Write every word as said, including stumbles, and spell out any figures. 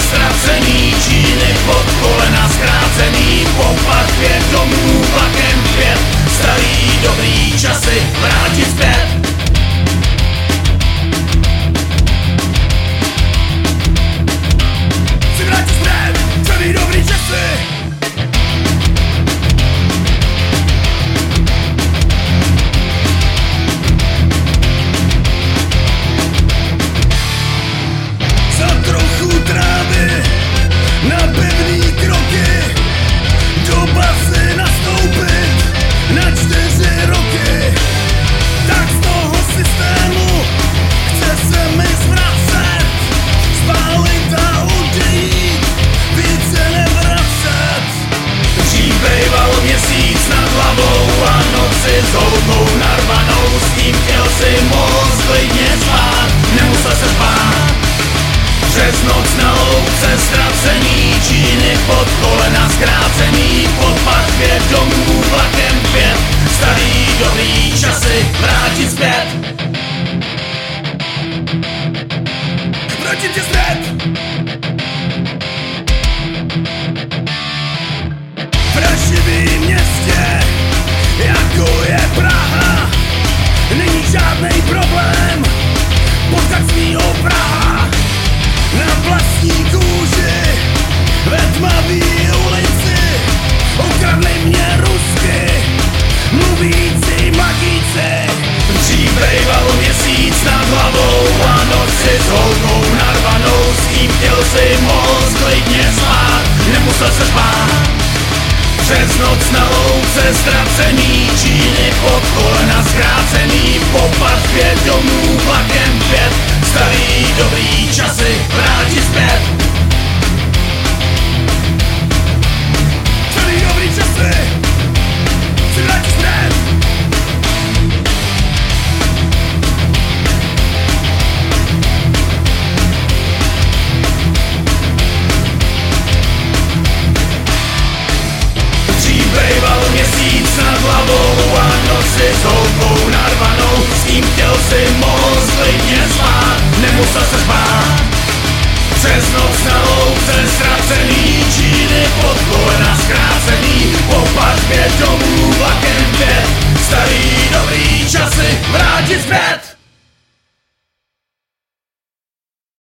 ztracený, číny pod kolena zkrácený, popat pět domů vlakem pět, starý dobrý časy vrátit zpět. Chci vrátit zpět, starý dobrý časy. Na pevný kroky do basy nastoupit na čtyři roky. Tak z toho systému chce se mi zvracet, spálit a odejít, více nevracet. Dřív bejval měsíc nad hlavou a noci s holkou narvanou, s tím chtěl si moc klidně spát, nemusel se spát. Přes noc na louce ztracený, číny pod kolena zkrácený, podpad pět domů vlakem pět, starý dobrý časy vrátit zpět. Vrátit tě zpět. V rašivým městě, jako je Praha, není žádnej problém potkat svýho vraha. Na vlastní kůži, ve tmavý ulici, okradli mě rusky, mluvící magíci. Dřív bejval měsíc nad hlavou a noci s holkou narvanou, s tím chtěl si moc klidně spát, nemusel se spát. Přes noc na louce ztracený, číny pod kolena zkrácený, popad pět domů vlakem pět, starý dobrý časy vrátit zpět. Starý dobrý časy si vrátit zpět. Dřív bejval měsíc nad hlavou a noci s holkou narvanou, s tím chtěl si moc klidně spát, nemusel se spát. Přes noc na louce ztracený,